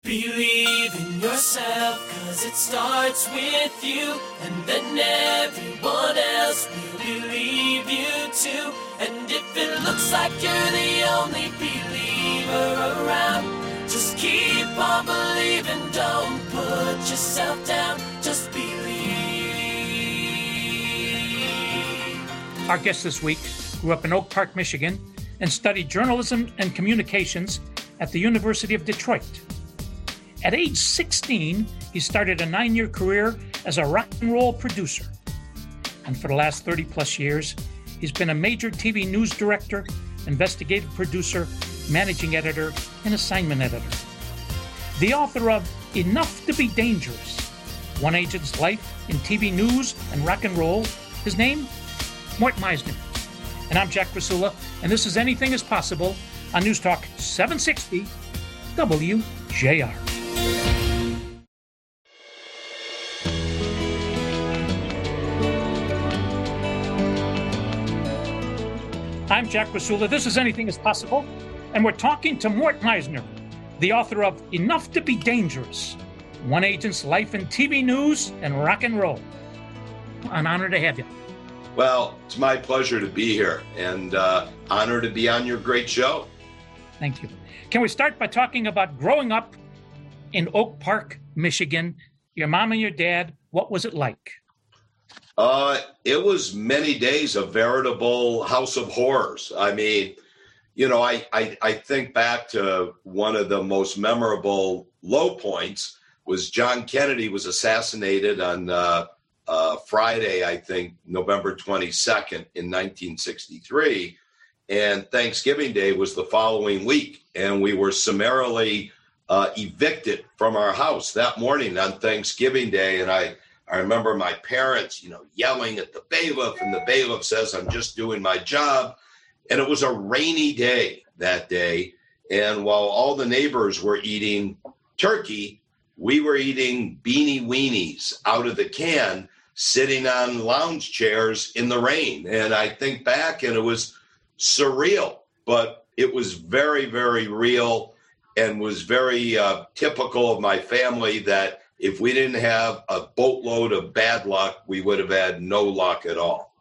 Believe in yourself, cause it starts with you, and then everyone else will believe you too. And if it looks like you're the only believer around, just keep on believing, don't put yourself down, just believe. Our guest this week grew up in Oak Park, Michigan, and studied journalism and communications at the University of Detroit. At age 16, he started a 9-year career as a rock and roll producer. And for the last 30 plus years, he's been a major TV news director, investigative producer, managing editor, and assignment editor. The author of Enough to Be Dangerous, One Agent's Life in TV News and Rock and Roll. His name? Mort Meisner. And I'm Jack Krasula, and this is Anything is Possible on News Talk 760 WJR. I'm Jack Krasula. This is Anything is Possible, and we're talking to Mort Meisner, the author of Enough to Be Dangerous, One Agent's Life in TV News and Rock and Roll. An honor to have you. Well, it's my pleasure to be here, and honor to be on your great show. Thank you. Can we start by talking about growing up in Oak Park, Michigan? Your mom and your dad, what was it like? It was many days a veritable house of horrors. I mean, you know, I think back to one of the most memorable low points was John Kennedy was assassinated on Friday, I think, November 22nd in 1963. And Thanksgiving Day was the following week. And we were summarily evicted from our house that morning on Thanksgiving Day. And I remember my parents, yelling at the bailiff, and the bailiff says, "I'm just doing my job." And it was a rainy day that day. And while all the neighbors were eating turkey, we were eating beanie weenies out of the can, sitting on lounge chairs in the rain. And I think back, and it was surreal, but it was very, very real, and was very typical of my family that if we didn't have a boatload of bad luck, we would have had no luck at all.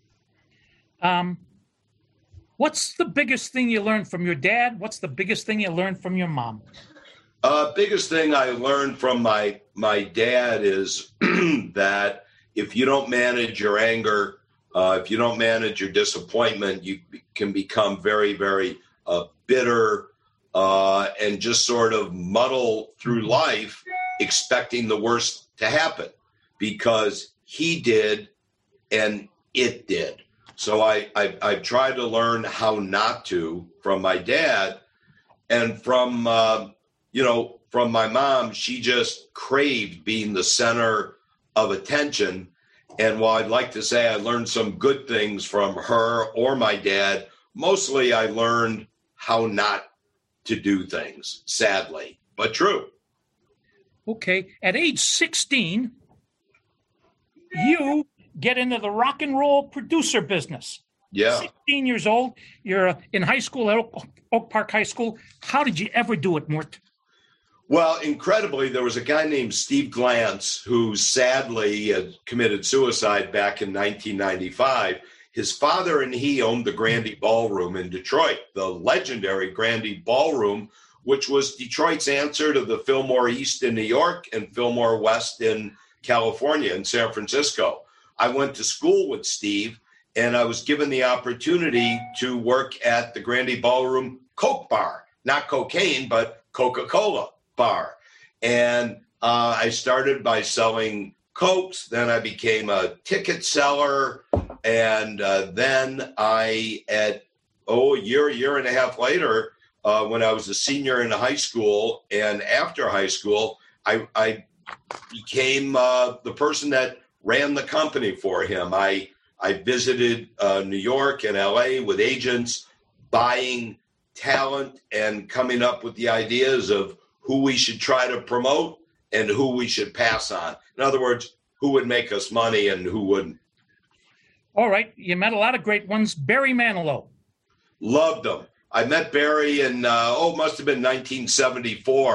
What's the biggest thing you learned from your dad? What's the biggest thing you learned from your mom? Biggest thing I learned from my dad is that if you don't manage your anger, if you don't manage your disappointment, you can become very, very bitter and just sort of muddle through life, expecting the worst to happen, because he did and it did. So I've tried to learn how not to from my dad, and from my mom. She just craved being the center of attention. And while I'd like to say I learned some good things from her or my dad, mostly I learned how not to do things, sadly, but true. Okay. At age 16, you get into the rock and roll producer business. Yeah. 16 years old. You're in high school at Oak Park High School. How did you ever do it, Mort? Well, incredibly, there was a guy named Steve Glantz who sadly committed suicide back in 1995. His father and he owned the Grandy Ballroom in Detroit, the legendary Grandy Ballroom, which was Detroit's answer to the Fillmore East in New York and Fillmore West in California and San Francisco. I went to school with Steve, and I was given the opportunity to work at the Grandy Ballroom Coke Bar, not cocaine, but Coca-Cola bar. And I started by selling Cokes. Then I became a ticket seller. And then a year and a half later, when I was a senior in high school and after high school, I became the person that ran the company for him. I visited New York and LA with agents, buying talent and coming up with the ideas of who we should try to promote and who we should pass on. In other words, who would make us money and who wouldn't. All right. You met a lot of great ones. Barry Manilow. Loved him. I met Barry in, must have been 1974.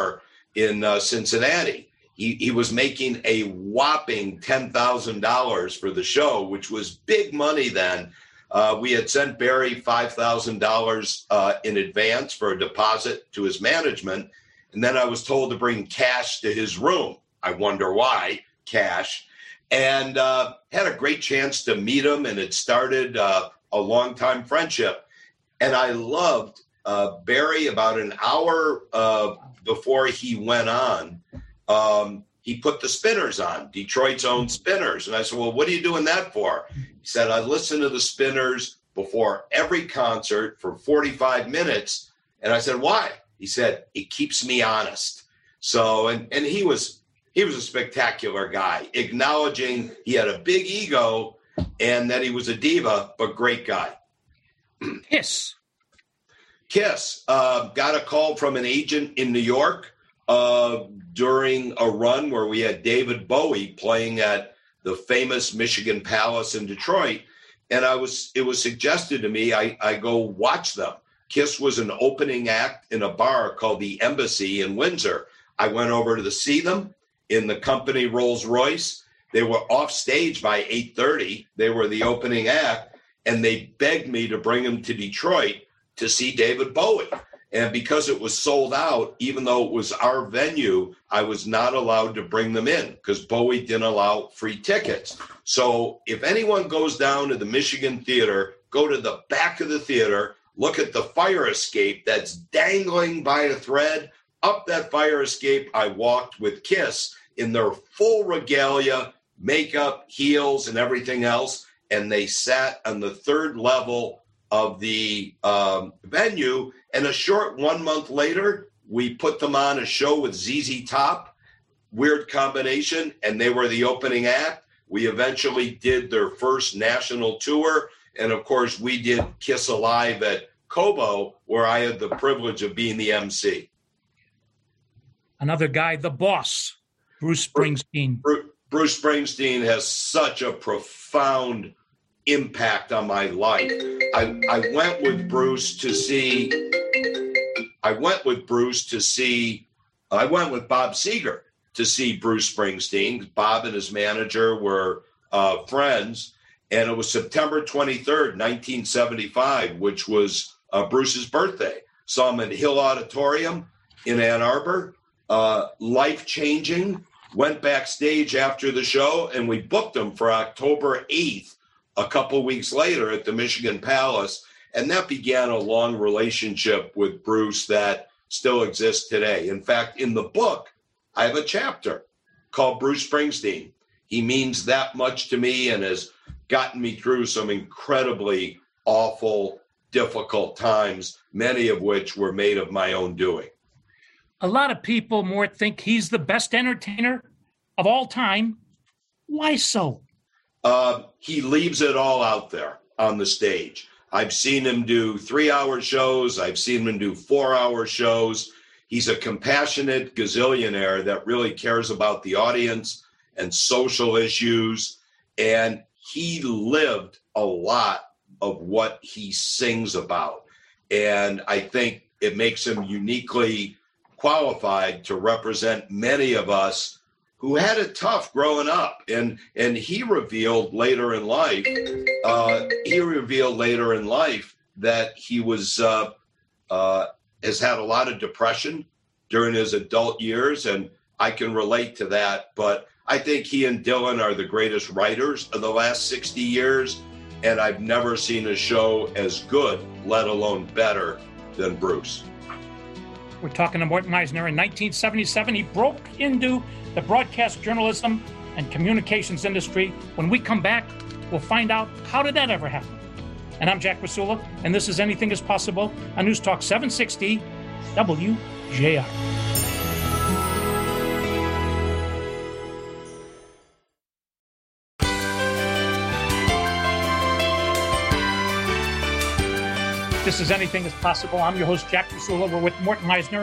in Cincinnati. He was making a whopping $10,000 for the show, which was big money then. We had sent Barry $5,000 in advance for a deposit to his management. And then I was told to bring cash to his room. I wonder why, cash. And had a great chance to meet him, and it started a long-time friendship. And I loved Barry. About an hour before he went on, he put the Spinners on, Detroit's own Spinners. And I said, well, what are you doing that for? He said, I listen to the Spinners before every concert for 45 minutes. And I said, why? He said, it keeps me honest. So, and he was a spectacular guy, acknowledging he had a big ego and that he was a diva, but great guy. Kiss. Got a call from an agent in New York during a run where we had David Bowie playing at the famous Michigan Palace in Detroit. And it was suggested to me, I go watch them. Kiss was an opening act in a bar called the Embassy in Windsor. I went over to see them in the company Rolls Royce. They were off stage by 8:30. They were the opening act, and they begged me to bring them to Detroit to see David Bowie. And because it was sold out, even though it was our venue, I was not allowed to bring them in because Bowie didn't allow free tickets. So if anyone goes down to the Michigan Theater, go to the back of the theater, look at the fire escape that's dangling by a thread. Up that fire escape, I walked with Kiss in their full regalia, makeup, heels, and everything else. And they sat on the third level of the venue. And a short 1 month later, we put them on a show with ZZ Top, weird combination, and they were the opening act. We eventually did their first national tour. And of course, we did Kiss Alive at Cobo, where I had the privilege of being the MC. Another guy, the boss, Bruce Springsteen. Bruce Springsteen has such a profound impact on my life. I went with Bob Seger to see Bruce Springsteen. Bob and his manager were friends. And it was September 23rd, 1975, which was Bruce's birthday. Saw him in Hill Auditorium in Ann Arbor. Life-changing. Went backstage after the show, and we booked him for October 8th, a couple weeks later at the Michigan Palace. And that began a long relationship with Bruce that still exists today. In fact, in the book, I have a chapter called Bruce Springsteen. He means that much to me and has gotten me through some incredibly awful, difficult times, many of which were made of my own doing. A lot of people more think he's the best entertainer of all time. Why so? He leaves it all out there on the stage. I've seen him do 3-hour shows. I've seen him do 4-hour shows. He's a compassionate gazillionaire that really cares about the audience and social issues. And he lived a lot of what he sings about. And I think it makes him uniquely qualified to represent many of us who had it tough growing up. And he revealed later in life, that he was has had a lot of depression during his adult years, and I can relate to that. But I think he and Dylan are the greatest writers of the last 60 years, and I've never seen a show as good, let alone better, than Bruce. We're talking to Morton Eisner. In 1977, he broke into the broadcast journalism and communications industry. When we come back, we'll find out, how did that ever happen? And I'm Jack Rasula, and this is Anything is Possible on News Talk 760 WJR. This is Anything is Possible. I'm your host, Jack Rasula. We're with Morton Eisner.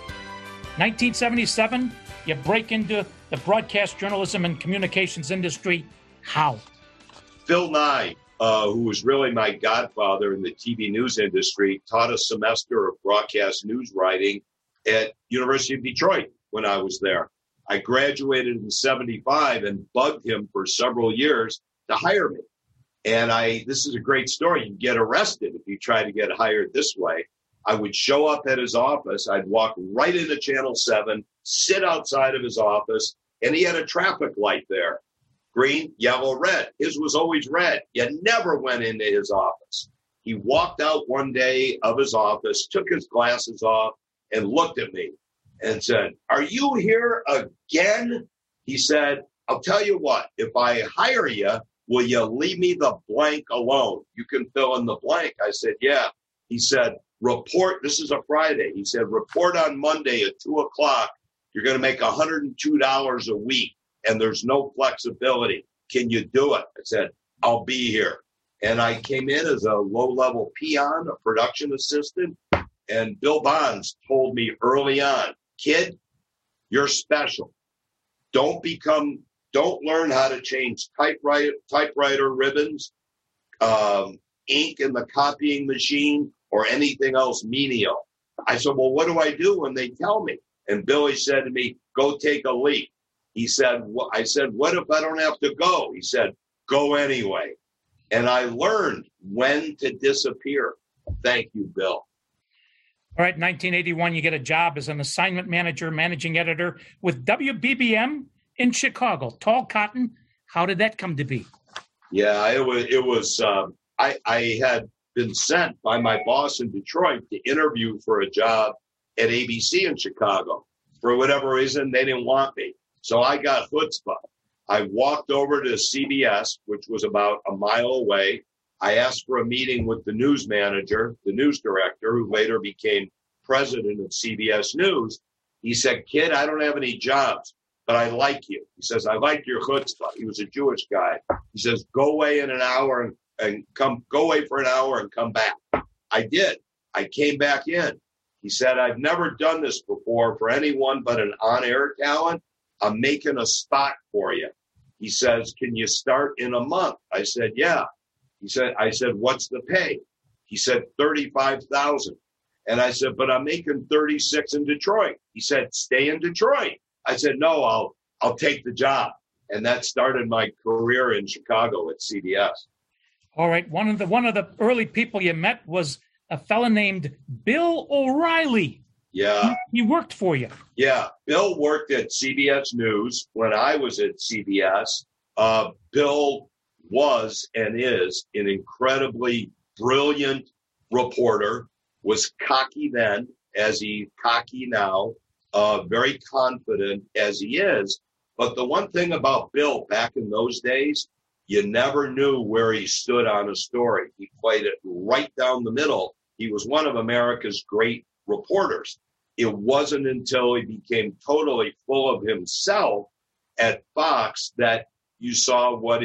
1977, you break into the broadcast journalism and communications industry. How? Phil Nye, who was really my godfather in the TV news industry, taught a semester of broadcast news writing at University of Detroit, when I was there. I graduated in 75 and bugged him for several years to hire me. And this is a great story. You get arrested if you try to get hired this way. I would show up at his office. I'd walk right into Channel 7, sit outside of his office, and he had a traffic light there. Green, yellow, red. His was always red. You never went into his office. He walked out one day of his office, took his glasses off, and looked at me and said, "Are you here again?" He said, "I'll tell you what, if I hire you, will you leave me the blank alone? You can fill in the blank." I said, "Yeah." He said, "Report," this is a Friday. He said, "Report on Monday at 2:00. You're going to make $102 a week, and there's no flexibility. Can you do it?" I said, "I'll be here." And I came in as a low-level peon, a production assistant, and Bill Bonds told me early on, "Kid, you're special. Don't learn how to change typewriter ribbons, ink in the copying machine, or anything else menial." I said, "Well, what do I do when they tell me?" And Billy said to me, "Go take a leak." He said, I said, "What if I don't have to go?" He said, "Go anyway." And I learned when to disappear. Thank you, Bill. All right, 1981, you get a job as an assignment manager, managing editor with WBBM in Chicago. Tall Cotton, how did that come to be? Yeah, it was. I had been sent by my boss in Detroit to interview for a job at ABC in Chicago. For whatever reason, they didn't want me. So I got chutzpah. I walked over to CBS, which was about a mile away. I asked for a meeting with the news manager, the news director, who later became president of CBS News. He said, "Kid, I don't have any jobs, but I like you." He says, "I like your chutzpah." He was a Jewish guy. He says, "Go away in an hour go away for an hour and come back." I did. I came back in. He said, "I've never done this before for anyone but an on-air talent. I'm making a spot for you." He says, "Can you start in a month?" I said, "Yeah." I said, "What's the pay?" He said, $35,000. And I said, "But I'm making 36 in Detroit." He said, "Stay in Detroit." I said, "No, I'll take the job." And that started my career in Chicago at CBS. All right. One of the early people you met was a fella named Bill O'Reilly. Yeah. He worked for you. Yeah. Bill worked at CBS News when I was at CBS. Bill was and is an incredibly brilliant reporter, was cocky then as he cocky now, very confident as he is. But the one thing about Bill back in those days, you never knew where he stood on a story. He played it right down the middle. He was one of America's great reporters. It wasn't until he became totally full of himself at Fox that you saw what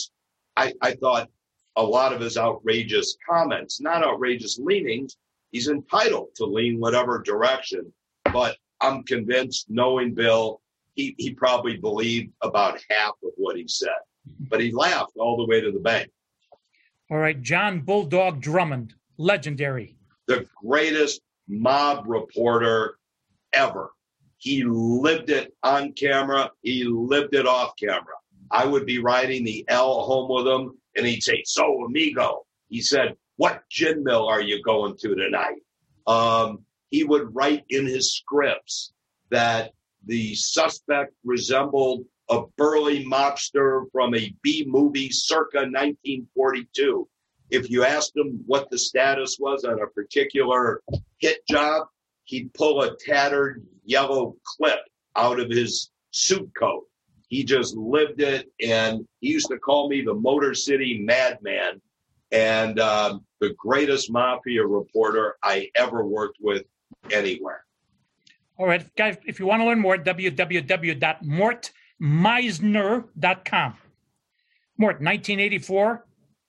I thought a lot of his outrageous comments, not outrageous leanings. He's entitled to lean whatever direction. But I'm convinced, knowing Bill, he probably believed about half of what he said. But he laughed all the way to the bank. All right, John Bulldog Drummond, legendary. The greatest mob reporter ever. He lived it on camera. He lived it off camera. I would be riding the L home with him, and he'd say, "So, amigo," he said, "what gin mill are you going to tonight?" He would write in his scripts that the suspect resembled a burly mobster from a B movie circa 1942. If you asked him what the status was on a particular hit job, he'd pull a tattered yellow clip out of his suit coat. He just lived it, and he used to call me the Motor City Madman, and the greatest mafia reporter I ever worked with anywhere. All right, guys, if you want to learn more, www.mortmeisner.com. Mort, 1984,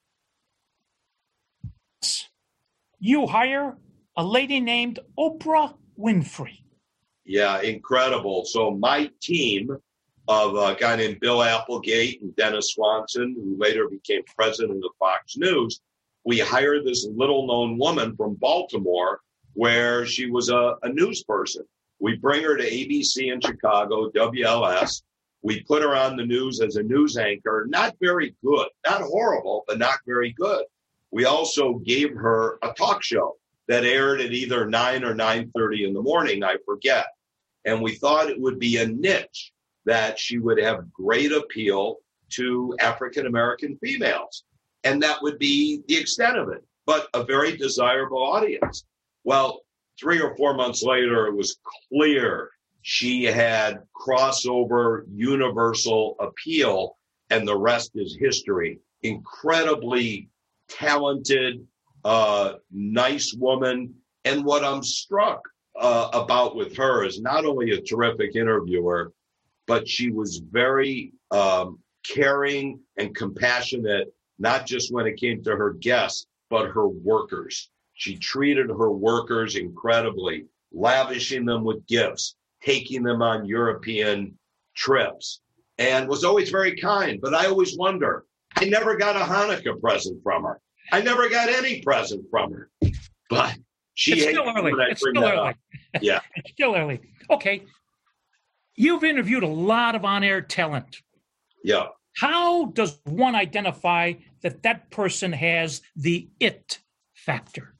you hire a lady named Oprah Winfrey. Yeah, incredible. So my team of a guy named Bill Applegate and Dennis Swanson, who later became president of Fox News, we hired this little-known woman from Baltimore where she was a news person. We bring her to ABC in Chicago, WLS. We put her on the news as a news anchor. Not very good, not horrible, but not very good. We also gave her a talk show that aired at either 9 or 9:30 in the morning, I forget. And we thought it would be a niche that she would have great appeal to African-American females. And that would be the extent of it, but a very desirable audience. Well, 3 or 4 months later, it was clear she had crossover universal appeal, and the rest is history. Incredibly talented, nice woman. And what I'm struck about with her is not only a terrific interviewer, but she was very caring and compassionate, not just when it came to her guests, but her workers. She treated her workers incredibly, lavishing them with gifts, taking them on European trips, and was always very kind. But I always wonder, I never got a Hanukkah present from her. I never got any present from her. But she It's still early. It's still early. Yeah. It's still early. Okay. You've interviewed a lot of on-air talent. Yeah. How does one identify that that person has the it factor?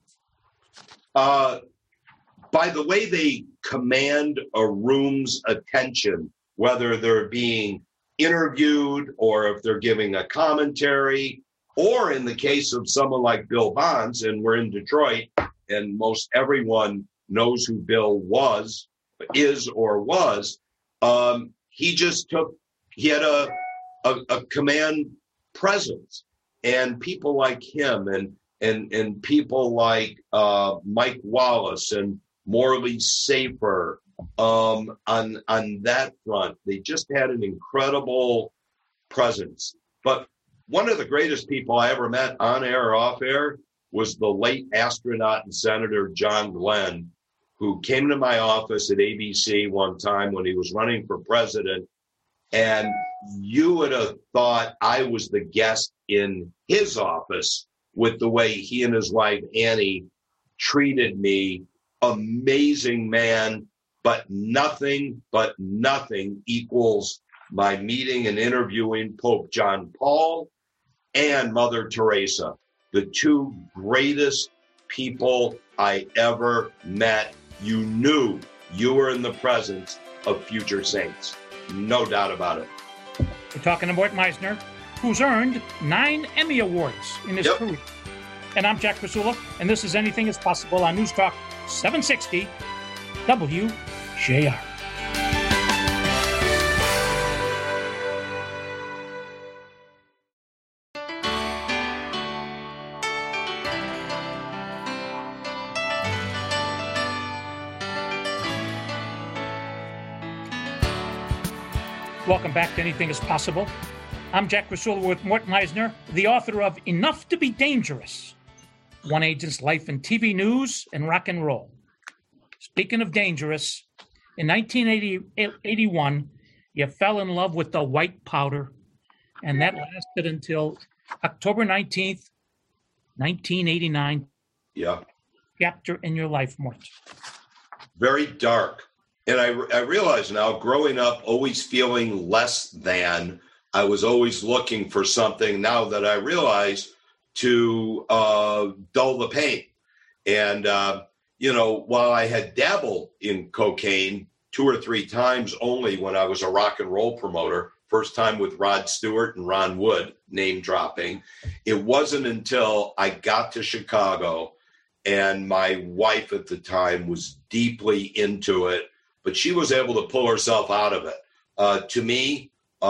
By the way they command a room's attention, whether they're being interviewed or if they're giving a commentary, or in the case of someone like Bill Bonds, and we're in Detroit, and most everyone knows who Bill is or was, he had a command presence, and people like him and people like Mike Wallace and Morley Safer on that front, they just had an incredible presence. But one of the greatest people I ever met on air or off air was the late astronaut and Senator John Glenn, who came to my office at ABC one time when he was running for president. And you would have thought I was the guest in his office with the way he and his wife, Annie, treated me. Amazing man, but nothing equals my meeting and interviewing Pope John Paul and Mother Teresa, the two greatest people I ever met. You knew you were in the presence of future saints. No doubt about it. We're talking to Mort Meisner, who's earned 9 Emmy Awards in his career. And I'm Jack Krasula, and this is Anything is Possible on News Talk 760 WJR. Welcome back to Anything is Possible. I'm Jack Krasula with Mort Meisner, the author of Enough to be Dangerous, One Agent's Life in TV News and Rock and Roll. Speaking of dangerous, in 1981, you fell in love with the white powder, and that lasted until October 19th, 1989. Yeah. Chapter in your life, Mort. Very dark. And I realize now, growing up, always feeling less than, I was always looking for something now that I realize to dull the pain. And, while I had dabbled in cocaine 2 or 3 times only when I was a rock and roll promoter, first time with Rod Stewart and Ron Wood, name dropping, it wasn't until I got to Chicago and my wife at the time was deeply into it, but she was able to pull herself out of it. To me,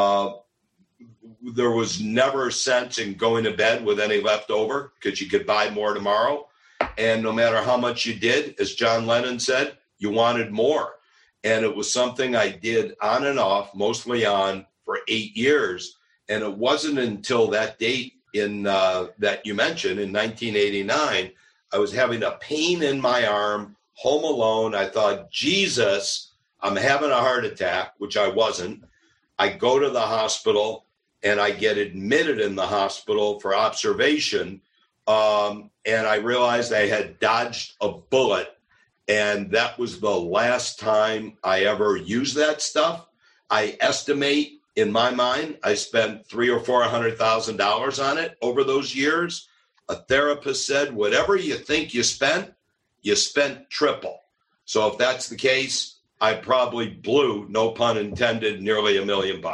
there was never sense in going to bed with any left over because you could buy more tomorrow. And no matter how much you did, as John Lennon said, you wanted more. And it was something I did on and off, mostly on, for 8 years. And it wasn't until that date in that you mentioned in 1989, I was having a pain in my arm, home alone. I thought, Jesus, I'm having a heart attack, which I wasn't. I go to the hospital and I get admitted in the hospital for observation. And I realized I had dodged a bullet And that was the last time I ever used that stuff. I estimate, in my mind, I spent $300,000 or $400,000 on it over those years. A therapist said, whatever you think you spent triple. So if that's the case, I probably blew, no pun intended, nearly $1 million.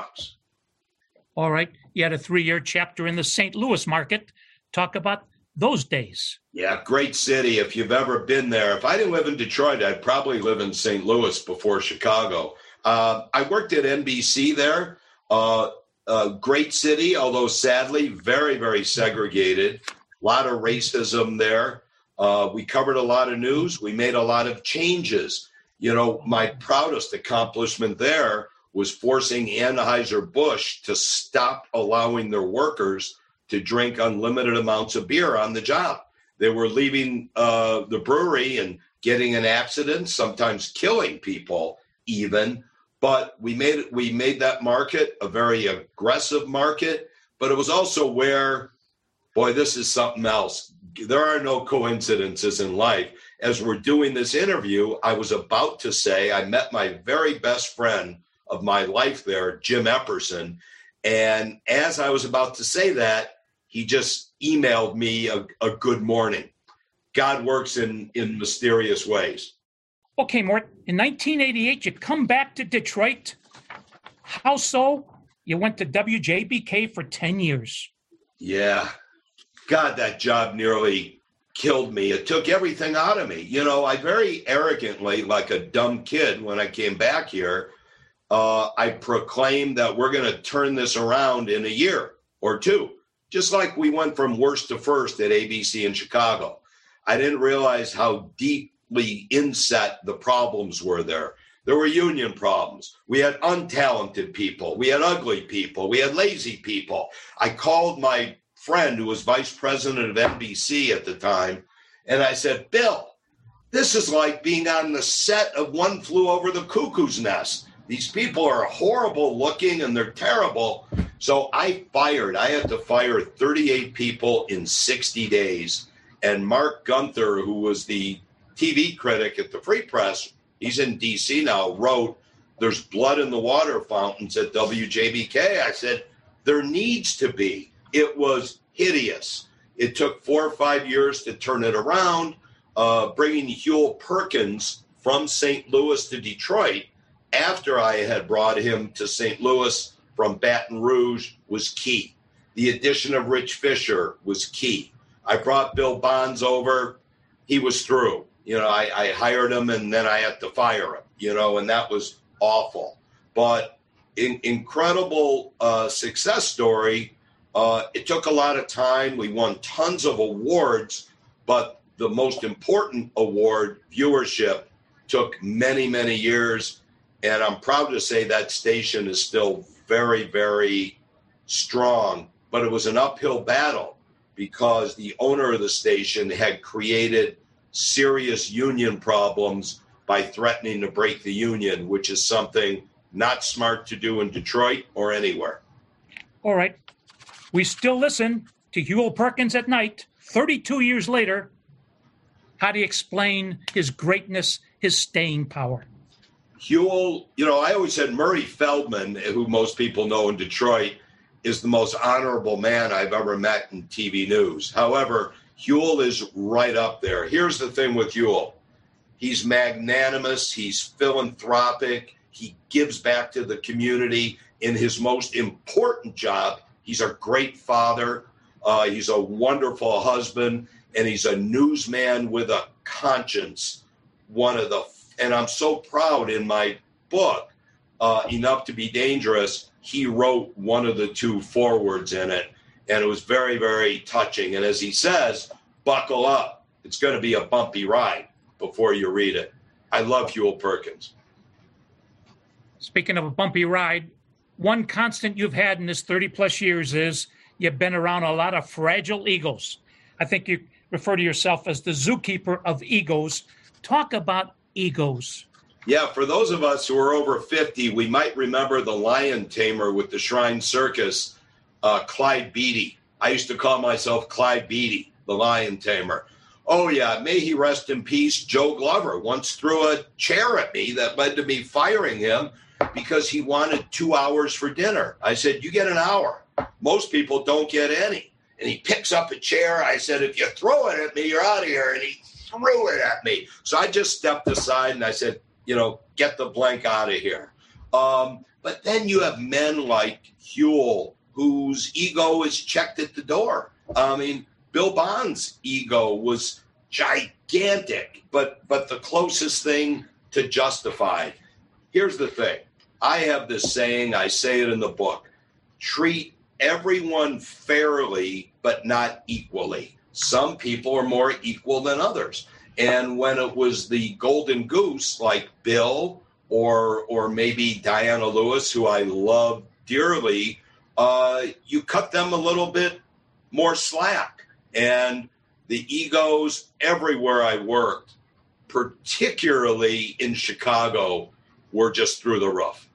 All right. You had a 3-year chapter in the St. Louis market. Talk about those days. Yeah, great city. If you've ever been there, if I didn't live in Detroit, I'd probably live in St. Louis before Chicago. I worked at NBC there. Great city, although sadly, very, very segregated. A lot of racism there. We covered a lot of news. We made a lot of changes. You know, my proudest accomplishment there was forcing Anheuser-Busch to stop allowing their workers to drink unlimited amounts of beer on the job. They were leaving the brewery and getting in accidents, sometimes killing people even. But we made that market a very aggressive market. But it was also where, boy, this is something else. There are no coincidences in life. As we're doing this interview, I was about to say I met my very best friend of my life there, Jim Epperson. And as I was about to say that, he just emailed me a good morning. God works in mysterious ways. Okay, Mort, in 1988, you come back to Detroit. How so? You went to WJBK for 10 years. Yeah. God, that job nearly killed me. It took everything out of me. You know, I very arrogantly, like a dumb kid when I came back here, I proclaimed that we're going to turn this around in a year or two, just like we went from worst to first at ABC in Chicago. I didn't realize how deeply inset the problems were there. There were union problems. We had untalented people. We had ugly people. We had lazy people. I called my friend who was vice president of NBC at the time, and I said, Bill, this is like being on the set of One Flew Over the Cuckoo's Nest. These people are horrible looking and they're terrible. So I had to fire 38 people in 60 days. And Mark Gunther, who was the TV critic at the Free Press, he's in DC now, wrote, there's blood in the water fountains at WJBK. I said, there needs to be. It was hideous. It took 4 or 5 years to turn it around. Bringing Huel Perkins from St. Louis to Detroit after I had brought him to St. Louis from Baton Rouge was key. The addition of Rich Fisher was key. I brought Bill Bonds over. He was through. You know, I hired him and then I had to fire him, you know, and that was awful. But incredible success story. It took a lot of time. We won tons of awards, but the most important award, viewership, took many, many years. And I'm proud to say that station is still very, very strong. But it was an uphill battle because the owner of the station had created serious union problems by threatening to break the union, which is something not smart to do in Detroit or anywhere. All right. We still listen to Huel Perkins at night, 32 years later. How do you explain his greatness, his staying power? Huel, you know, I always said Murray Feldman, who most people know in Detroit, is the most honorable man I've ever met in TV news. However, Huel is right up there. Here's the thing with Huel. He's magnanimous. He's philanthropic. He gives back to the community. In his most important job, he's a great father. He's a wonderful husband. And he's a newsman with a conscience. And I'm so proud in my book, Enough to Be Dangerous, he wrote one of the 2 forewords in it. And it was very, very touching. And as he says, buckle up. It's going to be a bumpy ride before you read it. I love Huel Perkins. Speaking of a bumpy ride, one constant you've had in this 30-plus years is you've been around a lot of fragile egos. I think you refer to yourself as the zookeeper of egos. Talk about egos. Yeah, for those of us who are over 50, we might remember the lion tamer with the Shrine Circus, Clyde Beatty. I used to call myself Clyde Beatty, the lion tamer. Oh, yeah. May he rest in peace. Joe Glover once threw a chair at me that led to me firing him because he wanted 2 hours for dinner. I said, you get an hour. Most people don't get any. And he picks up a chair. I said, if you throw it at me, you're out of here. And he threw it at me. So I just stepped aside and I said, get the blank out of here. But then you have men like Huell, whose ego is checked at the door. I mean, Bill Bond's ego was gigantic, but the closest thing to justified. Here's the thing. I have this saying, I say it in the book, treat everyone fairly, but not equally. Some people are more equal than others. And when it was the golden goose, like Bill or maybe Diana Lewis, who I love dearly, you cut them a little bit more slack. And the egos everywhere I worked, particularly in Chicago, were just through the roof.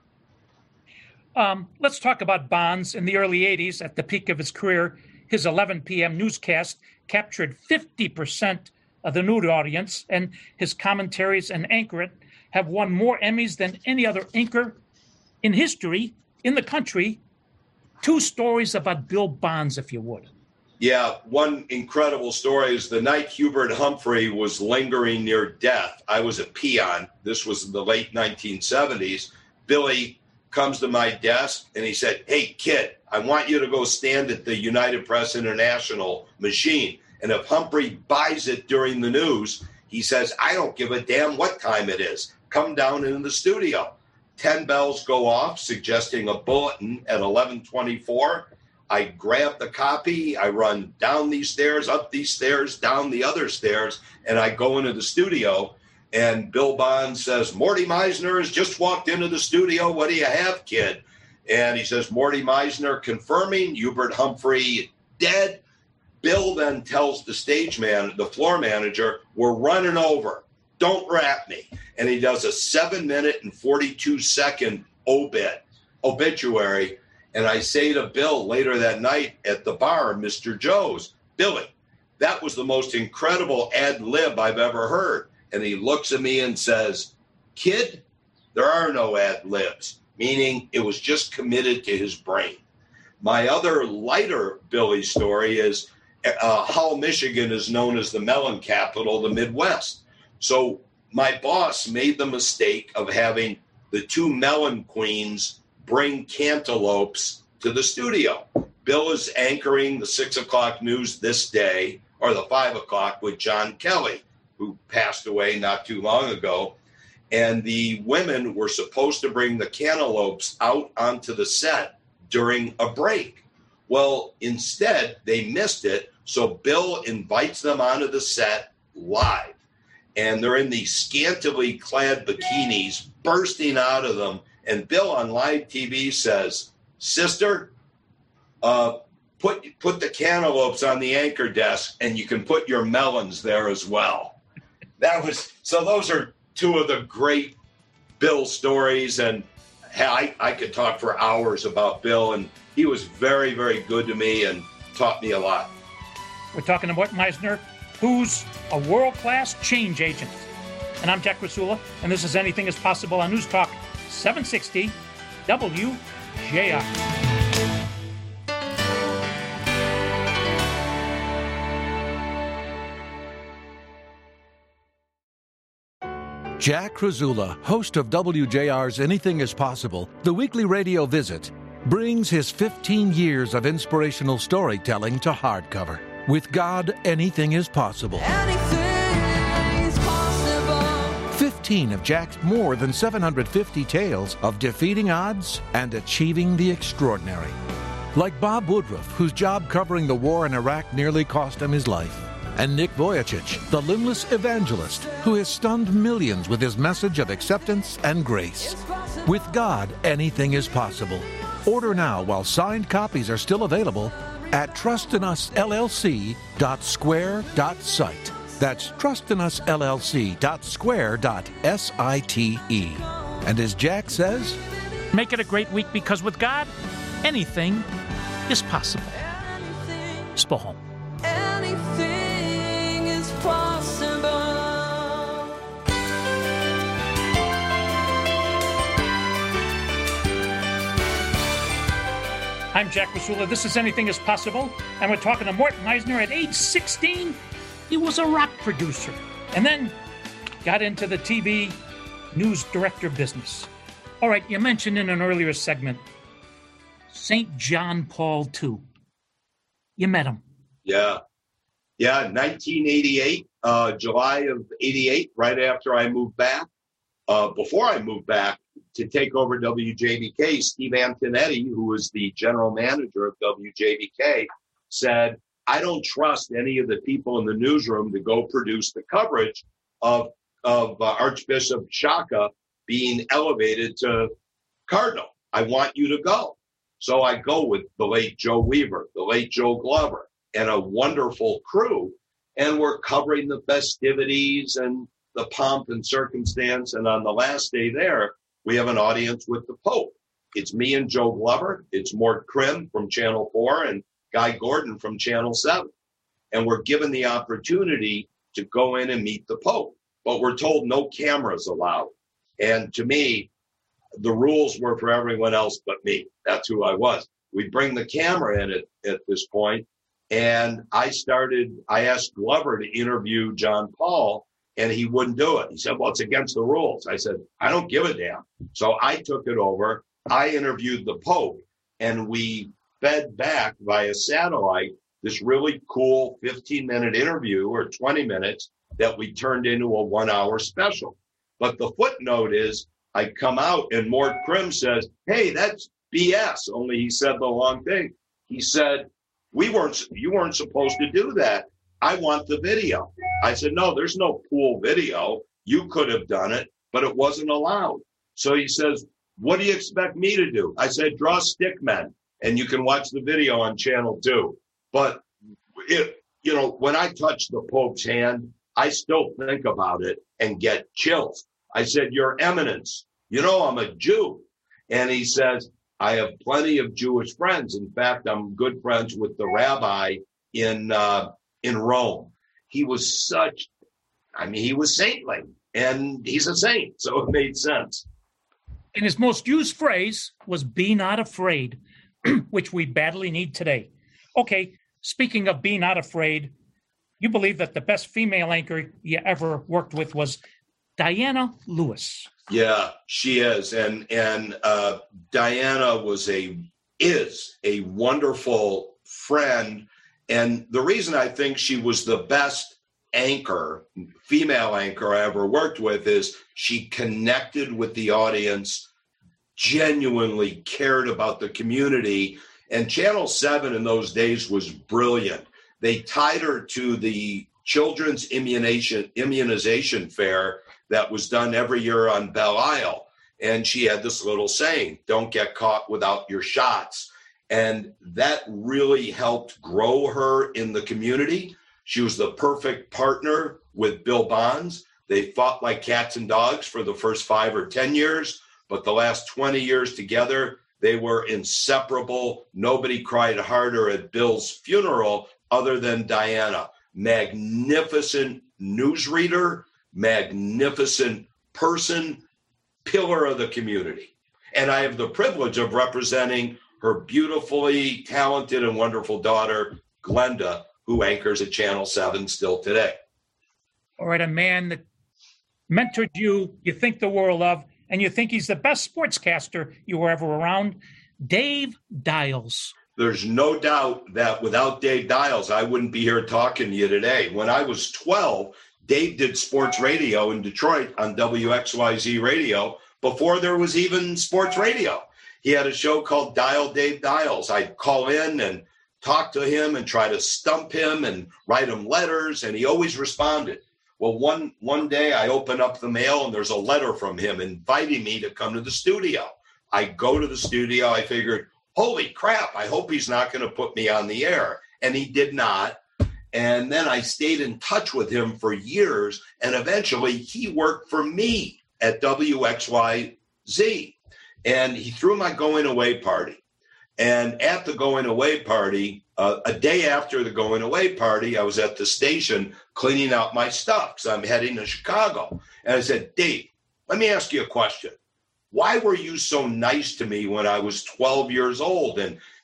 Let's talk about Bonds. In the early 80s, at the peak of his career, his 11 p.m. newscast captured 50% of the news audience, and his commentaries and anchor have won more Emmys than any other anchor in history in the country. 2 stories about Bill Bonds, if you would. Yeah, one incredible story is the night Hubert Humphrey was lingering near death. I was a peon. This was in the late 1970s. Billy comes to my desk and he said, hey, kid, I want you to go stand at the United Press International machine. And if Humphrey buys it during the news, he says, I don't give a damn what time it is. Come down into the studio. 10 bells go off, suggesting a bulletin at 11:24. I grab the copy. I run down these stairs, up these stairs, down the other stairs, and I go into the studio. And Bill Bond says, Morty Meisner has just walked into the studio. What do you have, kid? And he says, Morty Meisner confirming Hubert Humphrey dead. Bill then tells the floor manager, we're running over. Don't wrap me. And he does a 7-minute and 42-second obituary. And I say to Bill later that night at the bar, Mr. Joe's, Billy, that was the most incredible ad lib I've ever heard. And he looks at me and says, kid, there are no ad libs, meaning it was just committed to his brain. My other lighter Billy story is Hull, Michigan is known as the melon capital of the Midwest. So my boss made the mistake of having the 2 melon queens bring cantaloupes to the studio. Bill is anchoring the 6 o'clock news this day, or the 5 o'clock, with John Kelly, who passed away not too long ago. And the women were supposed to bring the cantaloupes out onto the set during a break. Well, instead, they missed it. So Bill invites them onto the set live. And they're in these scantily clad bikinis bursting out of them. And Bill on live TV says, sister, put the cantaloupes on the anchor desk and you can put your melons there as well. So those are 2 of the great Bill stories. And I could talk for hours about Bill, and he was very, very good to me and taught me a lot. We're talking about Meisner, who's a world-class change agent. And I'm Jack Krasula, and this is Anything is Possible on News Talk 760 WJR. Jack Krasula, host of WJR's Anything is Possible, the weekly radio visit, brings his 15 years of inspirational storytelling to hardcover. With God, anything is possible. Anything is possible. 15 of Jack's more than 750 tales of defeating odds and achieving the extraordinary. Like Bob Woodruff, whose job covering the war in Iraq nearly cost him his life. And Nick Vujicic, the limbless evangelist who has stunned millions with his message of acceptance and grace. With God, anything is possible. Order now while signed copies are still available at trustinusllc.square.site. That's trustinusllc.square.site. And as Jack says, Make it a great week, because with God, anything is possible. Spohom. Anything is possible. I'm Jack Rasula. This is Anything is Possible. And we're talking to Morton Eisner. At age 16, he was a rock producer. And then got into the TV news director business. All right, you mentioned in an earlier segment, St. John Paul II. You met him. Yeah, 1988, July of 88, right after I moved back. Before I moved back to take over WJBK, Steve Antonetti, who was the general manager of WJBK, said, I don't trust any of the people in the newsroom to go produce the coverage of Archbishop Shaka being elevated to Cardinal. I want you to go. So I go with the late Joe Weaver, the late Joe Glover, and a wonderful crew. And we're covering the festivities and the pomp and circumstance. And on the last day there, we have an audience with the Pope. It's me and Joe Glover. It's Mort Krim from Channel 4 and Guy Gordon from Channel 7. And we're given the opportunity to go in and meet the Pope. But we're told no cameras allowed. And to me, the rules were for everyone else but me. That's who I was. We bring the camera in at this point, and I asked Glover to interview John Paul, and he wouldn't do it. He said, well, it's against the rules. I said, I don't give a damn. So I took it over. I interviewed the Pope, and we fed back via satellite this really cool 15-minute interview or 20 minutes that we turned into a 1-hour special. But the footnote is, I come out and Mort Krim says, hey, that's BS. Only he said the wrong thing. He said, you weren't supposed to do that. I want the video. I said, no, there's no pool video. You could have done it, but it wasn't allowed. So he says, what do you expect me to do? I said, draw stick men, and you can watch the video on Channel 2. But when I touch the Pope's hand, I still think about it and get chills. I said, Your Eminence, I'm a Jew. And he says, I have plenty of Jewish friends. In fact, I'm good friends with the rabbi in Rome. He was he was saintly, and he's a saint, so it made sense. And his most used phrase was, be not afraid, which we badly need today. Okay, speaking of be not afraid, you believe that the best female anchor you ever worked with was Diana Lewis. Yeah, she is. And Diana is a wonderful friend. And the reason I think she was the best female anchor I ever worked with is she connected with the audience, genuinely cared about the community. And Channel 7 in those days was brilliant. They tied her to the children's immunization fair that was done every year on Belle Isle. And she had this little saying, don't get caught without your shots. And that really helped grow her in the community. She was the perfect partner with Bill Bonds. They fought like cats and dogs for the first 5 or 10 years, but the last 20 years together, they were inseparable. Nobody cried harder at Bill's funeral other than Diana. Magnificent newsreader, magnificent person, pillar of the community. And I have the privilege of representing her beautifully talented and wonderful daughter, Glenda, who anchors at Channel 7 still today. All right, a man that mentored you think the world of, and you think he's the best sportscaster you were ever around, Dave Dials. There's no doubt that without Dave Dials, I wouldn't be here talking to you today. When I was 12, Dave did sports radio in Detroit on WXYZ radio before there was even sports radio. He had a show called Dial Dave Dials. I'd call in and talk to him and try to stump him and write him letters, and he always responded. Well, one day I open up the mail and there's a letter from him inviting me to come to the studio. I go to the studio. I figured, holy crap, I hope he's not going to put me on the air. And he did not. And then I stayed in touch with him for years. And eventually he worked for me at WXYZ. And he threw my going away party. And at the going away party, a day after the going away party, I was at the station cleaning out my stuff because I'm heading to Chicago. And I said, Dave, let me ask you a question. Why were you so nice to me when I was 12 years old? And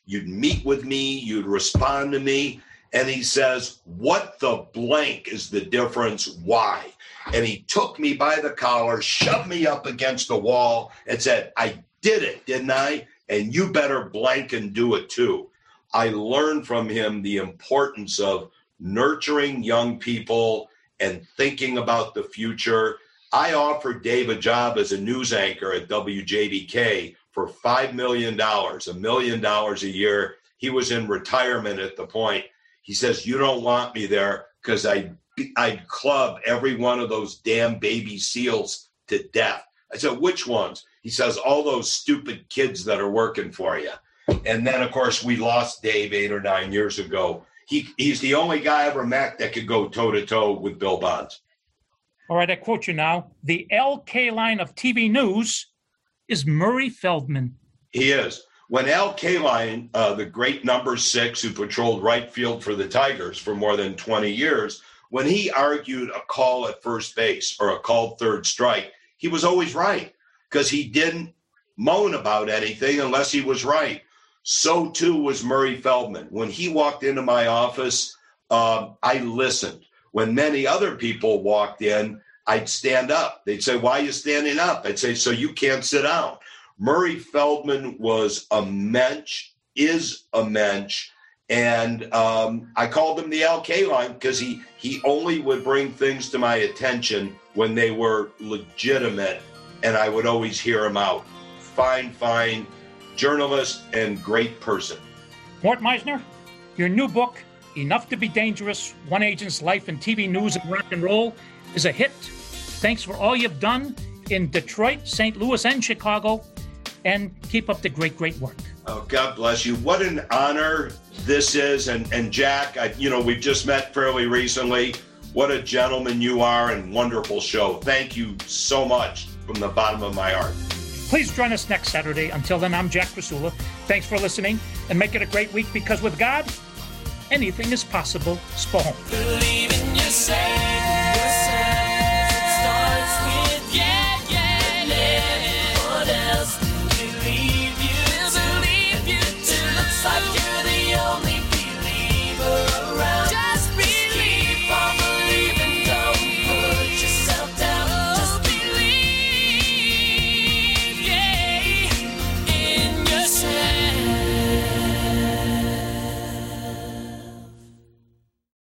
You'd meet with me. You'd respond to me. And he says, what the blank is the difference? Why? And he took me by the collar, shoved me up against the wall, and said, I did it, didn't I? And you better blank and do it too. I learned from him the importance of nurturing young people and thinking about the future. I offered Dave a job as a news anchor at WJBK for $5 million, $1 million a year. He was in retirement at the point. He says, you don't want me there because I'd club every one of those damn baby seals to death. I said, which ones? He says, all those stupid kids that are working for you. And then, of course, we lost Dave 8 or 9 years ago. He's the only guy I ever met that could go toe-to-toe with Bill Bonds. All right, I quote you now. The LK line of TV news is Murray Feldman. He is. When Al Kaline, the great number 6 who patrolled right field for the Tigers for more than 20 years, when he argued a call at first base or a called third strike, he was always right because he didn't moan about anything unless he was right. So too was Murray Feldman. When he walked into my office, I listened. When many other people walked in, I'd stand up. They'd say, why are you standing up? I'd say, so you can't sit down. Murray Feldman was a mensch, is a mensch, and I called him the LK line because he only would bring things to my attention when they were legitimate, and I would always hear him out. Fine journalist and great person. Mort Meisner, your new book, Enough to Be Dangerous, One Agent's Life in TV News and Rock and Roll, is a hit. Thanks for all you've done in Detroit, St. Louis, and Chicago. And keep up the great work. Oh, God bless you. What an honor this is. And Jack, we've just met fairly recently. What a gentleman you are and wonderful show. Thank you so much from the bottom of my heart. Please join us next Saturday. Until then, I'm Jack Krasula. Thanks for listening and make it a great week because with God, anything is possible. Spohom. Believe in yourself.